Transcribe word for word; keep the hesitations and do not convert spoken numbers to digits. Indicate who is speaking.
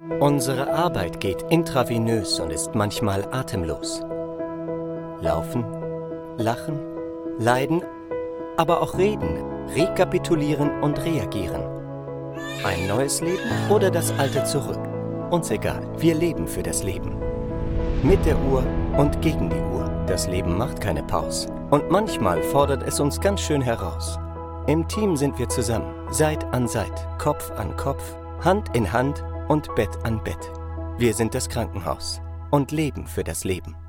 Speaker 1: Unsere Arbeit geht intravenös und ist manchmal atemlos. Laufen, lachen, leiden, aber auch reden, rekapitulieren und reagieren. Ein neues Leben oder das alte zurück. Uns egal, wir leben für das Leben. Mit der Uhr und gegen die Uhr. Das Leben macht keine Pause. Und manchmal fordert es uns ganz schön heraus. Im Team sind wir zusammen, Seit an Seit, Kopf an Kopf, Hand in Hand und Bett an Bett. Wir sind das Krankenhaus und leben für das Leben.